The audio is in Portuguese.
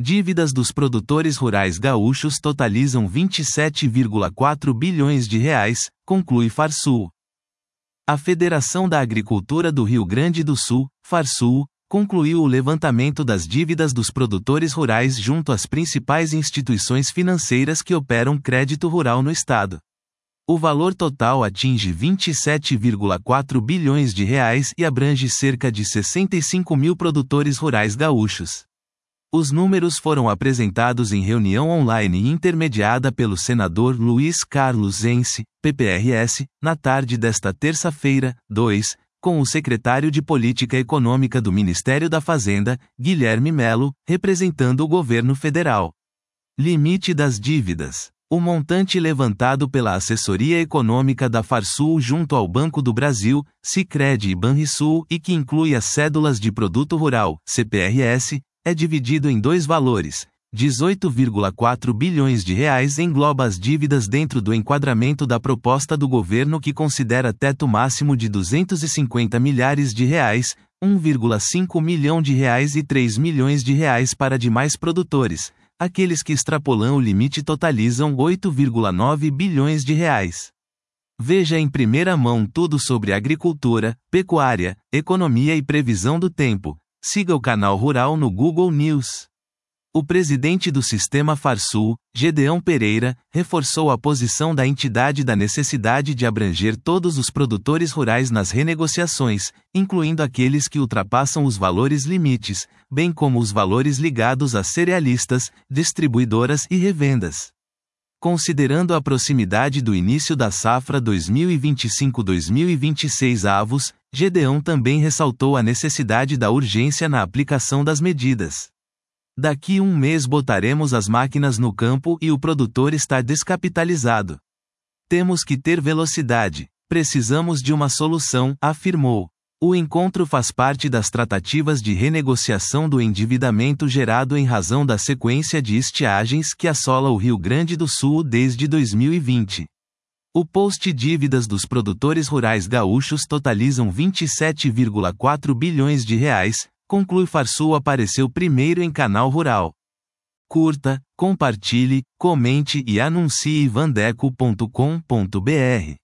Dívidas dos produtores rurais gaúchos totalizam 27,4 bilhões de reais, conclui Farsul. A Federação da Agricultura do Rio Grande do Sul, Farsul, concluiu o levantamento das dívidas dos produtores rurais junto às principais instituições financeiras que operam crédito rural no estado. O valor total atinge 27,4 bilhões de reais e abrange cerca de 65 mil produtores rurais gaúchos. Os números foram apresentados em reunião online intermediada pelo senador Luiz Carlos Ence, PPRS, na tarde desta terça-feira, 2, com o secretário de Política Econômica do Ministério da Fazenda, Guilherme Melo, representando o governo federal. Limite das dívidas. O montante levantado pela assessoria econômica da Farsul junto ao Banco do Brasil, Sicredi e Banrisul e que inclui as cédulas de produto rural, CPRS, é dividido em dois valores. 18,4 bilhões de reais engloba as dívidas dentro do enquadramento da proposta do governo que considera teto máximo de 250 milhares de reais, 1,5 milhão de reais e 3 milhões de reais para demais produtores. Aqueles que extrapolam o limite totalizam 8,9 bilhões de reais. Veja em primeira mão tudo sobre agricultura, pecuária, economia e previsão do tempo. Siga o canal Rural no Google News. O presidente do Sistema Farsul, Gedeão Pereira, reforçou a posição da entidade da necessidade de abranger todos os produtores rurais nas renegociações, incluindo aqueles que ultrapassam os valores limites, bem como os valores ligados a cerealistas, distribuidoras e revendas. Considerando a proximidade do início da safra 2025-2026 avos, Gedeão também ressaltou a necessidade da urgência na aplicação das medidas. Daqui um mês botaremos as máquinas no campo e o produtor está descapitalizado. Temos que ter velocidade. Precisamos de uma solução, afirmou. O encontro faz parte das tratativas de renegociação do endividamento gerado em razão da sequência de estiagens que assola o Rio Grande do Sul desde 2020. O post dívidas dos produtores rurais gaúchos totalizam 27,4 bilhões de reais, conclui Farsul apareceu primeiro em Canal Rural. Curta, compartilhe, comente e anuncie vandeco.com.br.